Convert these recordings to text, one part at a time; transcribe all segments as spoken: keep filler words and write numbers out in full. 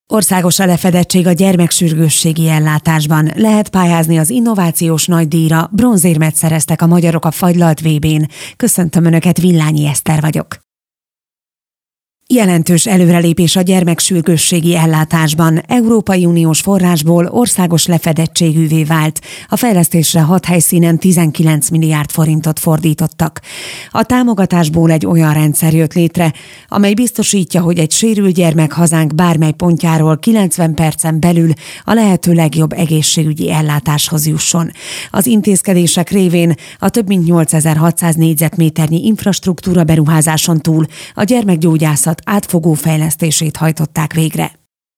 Országos a lefedettség a gyermeksürgősségi ellátásban. Lehet pályázni az innovációs nagydíjra, bronzérmet szereztek a magyarok a fagylalt vé bén. Köszöntöm Önöket, Villányi Eszter vagyok. Jelentős előrelépés a gyermeksürgősségi ellátásban. Európai Uniós forrásból országos lefedettségűvé vált. A fejlesztésre hat helyszínen tizenkilenc milliárd forintot fordítottak. A támogatásból egy olyan rendszer jött létre, amely biztosítja, hogy egy sérült gyermek hazánk bármely pontjáról kilencven percen belül a lehető legjobb egészségügyi ellátáshoz jusson. Az intézkedések révén a több mint nyolcezer-hatszáz négyzetméternyi infrastruktúra beruházáson túl a gyermekgyógyászat átfogó fejlesztését hajtották végre.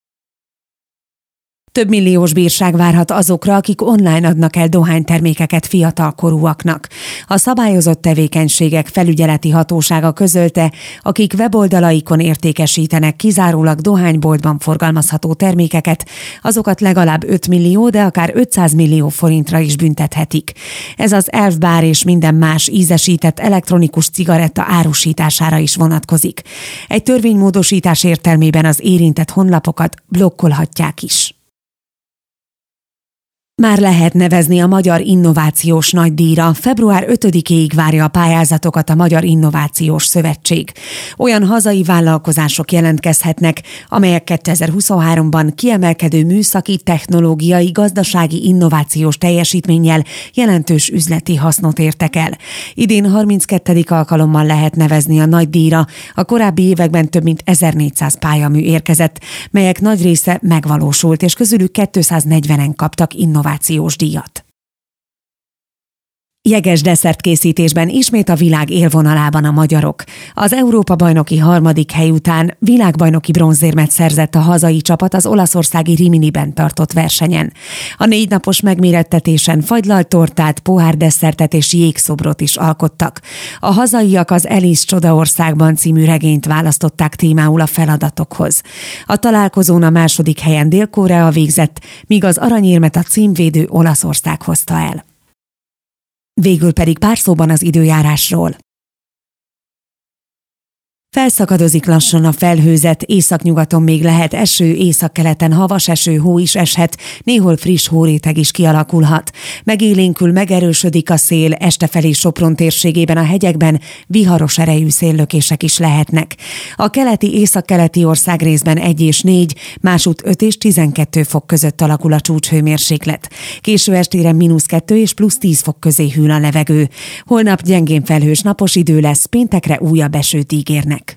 Több milliós bírság várhat azokra, akik online adnak el dohánytermékeket fiatalkorúaknak. A szabályozott tevékenységek felügyeleti hatósága közölte, akik weboldalaikon értékesítenek kizárólag dohányboltban forgalmazható termékeket, azokat legalább öt millió, de akár ötszáz millió forintra is büntethetik. Ez az Elf bár és minden más ízesített elektronikus cigaretta árusítására is vonatkozik. Egy törvénymódosítás értelmében az érintett honlapokat blokkolhatják is. Már lehet nevezni a Magyar Innovációs Nagydíjra. február ötödikéig várja a pályázatokat a Magyar Innovációs Szövetség. Olyan hazai vállalkozások jelentkezhetnek, amelyek kétezer-huszonháromban kiemelkedő műszaki, technológiai, gazdasági, innovációs teljesítménnyel jelentős üzleti hasznot értek el. Idén harminckettedik alkalommal lehet nevezni a Nagydíjra. A korábbi években több mint ezernégyszáz pályamű érkezett, melyek nagy része megvalósult, és közülük kétszáznegyvenen kaptak innovációs díjat. Jeges desszertkészítésben ismét a világ élvonalában a magyarok. Az Európa-bajnoki harmadik hely után világbajnoki bronzérmet szerzett a hazai csapat az olaszországi Riminiben tartott versenyen. A négy napos megmérettetésen fagylalt tortát, pohárdeszertet és jégszobrot is alkottak. A hazaiak az Alice Csodaországban című regényt választották témául a feladatokhoz. A találkozón a második helyen Dél-Korea végzett, míg az aranyérmet a címvédő Olaszország hozta el. Végül pedig pár szóban az időjárásról. Felszakadozik lassan a felhőzet, északnyugaton még lehet eső, északkeleten havas eső, hó is eshet, néhol friss hóréteg is kialakulhat. Megélénkül, megerősödik a szél, este felé Sopron térségében a hegyekben viharos erejű széllökések is lehetnek. A keleti, északkeleti országrészben egy és négy, másút öt és tizenkettő fok között alakul a csúcshőmérséklet. Késő estére mínusz kettő és plusz tíz fok közé hűl a levegő. Holnap gyengén felhős napos idő lesz, péntekre újabb esőt ígérnek.